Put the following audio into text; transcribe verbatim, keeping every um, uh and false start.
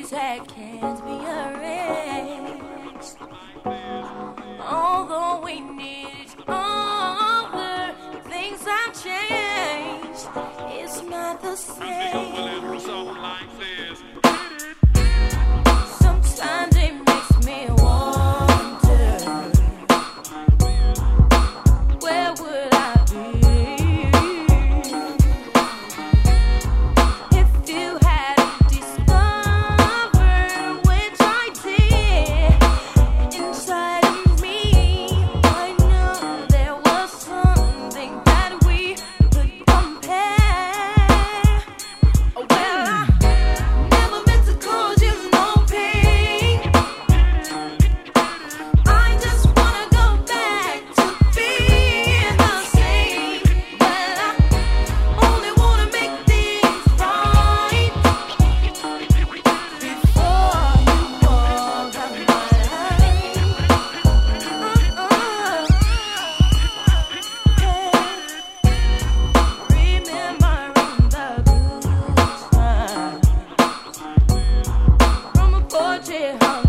things that can't be arranged. Although we need each other, things have changed. It's not the same. Sometimes it makes me wonder, where would I be if you hadn't discovered, which I did, inside of me. I know there was something that we could compare. Well, I never meant to cause you no pain. I just wanna go back to being the same. But I only wanna make things right before you walk out my life. Remembering the good times from a porch hung